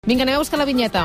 Vinga, anem a buscar la vinyeta.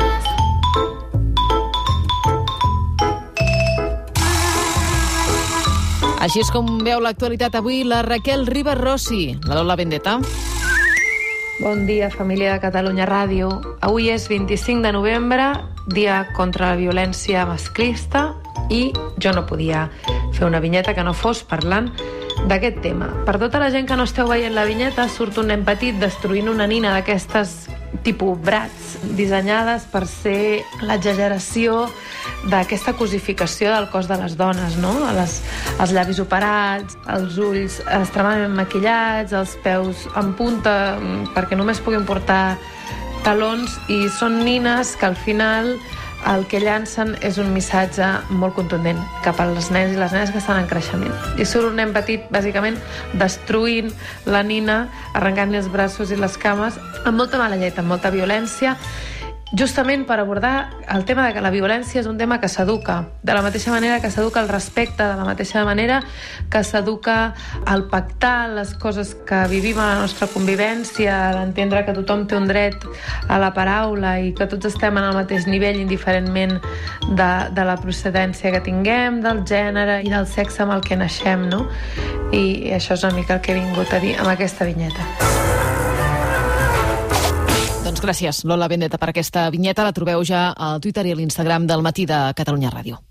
Així és com veu l'actualitat avui la Raquel Ribas Rossi. La Lola Vendetta. Bon dia, família de Catalunya Ràdio. Avui és 25 de novembre, dia contra la violència masclista, i jo no podia fer una vinyeta que no fos parlant d'aquest tema. Per tota la gent que no esteu veient la vinyeta, surt un nen petit destruint una nina d'aquestes tipus brats, dissenyades per ser l'exageració d'aquesta cosificació del cos de les dones, no? Els llavis operats, els ulls extremadament maquillats, els peus en punta perquè només puguin portar talons, i són nines que al final el que llancen és un missatge molt contundent cap als nens i les nenes que estan en creixement. I surt un nen petit, bàsicament, destruint la nina, arrencant-li els braços i les cames, amb molta mala llet, amb molta violència, justament per abordar el tema de que la violència és un tema que s'educa, de la mateixa manera que s'educa el respecte, de la mateixa manera que s'educa el pactar les coses que vivim a la nostra convivència, d'entendre que tothom té un dret a la paraula i que tots estem en el mateix nivell indiferentment de la procedència que tinguem, del gènere i del sexe amb el que naixem, no? I això és una mica el que he vingut a dir amb aquesta vinyeta. Doncs gràcies, Lola Vendetta, per aquesta vinyeta. La trobeu ja al Twitter i a l'Instagram del Matí de Catalunya Ràdio.